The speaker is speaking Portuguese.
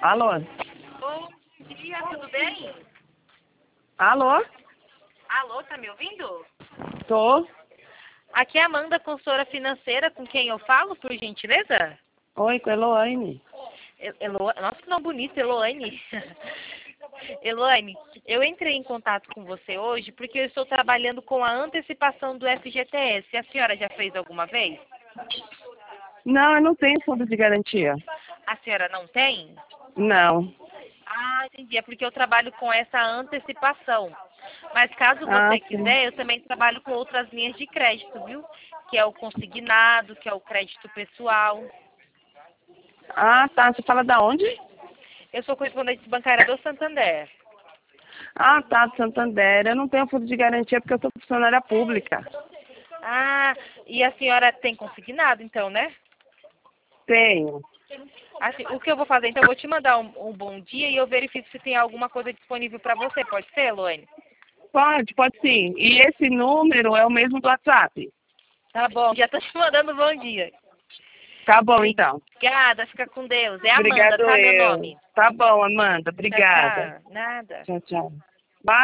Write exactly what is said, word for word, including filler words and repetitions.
Alô? Bom dia, tudo bem? Alô? Alô, tá me ouvindo? Tô. Aqui é a Amanda, consultora financeira, com quem eu falo, por gentileza? Oi, com a Eloane. E- Elo... Nossa, que nome bonito, Eloane. Eloane, eu entrei em contato com você hoje porque eu estou trabalhando com a antecipação do F G T S. A senhora já fez alguma vez? Não, eu não tenho fundo de garantia. A senhora não tem? Não. Ah, entendi. É porque eu trabalho com essa antecipação. Mas caso Ah, você sim. quiser, eu também trabalho com outras linhas de crédito, viu? Que é o consignado, que é o crédito pessoal. Ah, tá. Você fala da onde? Eu sou correspondente bancária do Santander. Ah, tá, do Santander. Eu não tenho fundo de garantia porque eu sou funcionária pública. Ah, e a senhora tem consignado, então, né? Tenho. Assim, o que eu vou fazer, então, eu vou te mandar um, um bom dia e eu verifico se tem alguma coisa disponível para você. Pode ser, Luane? Pode, pode sim. E esse número é o mesmo do WhatsApp? Tá bom, já tô te mandando um bom dia. Tá bom, então. Obrigada, fica com Deus. É Amanda, Obrigado tá meu eu. nome? Tá bom, Amanda. Tchau, Obrigada. tchau. Nada. Tchau, tchau.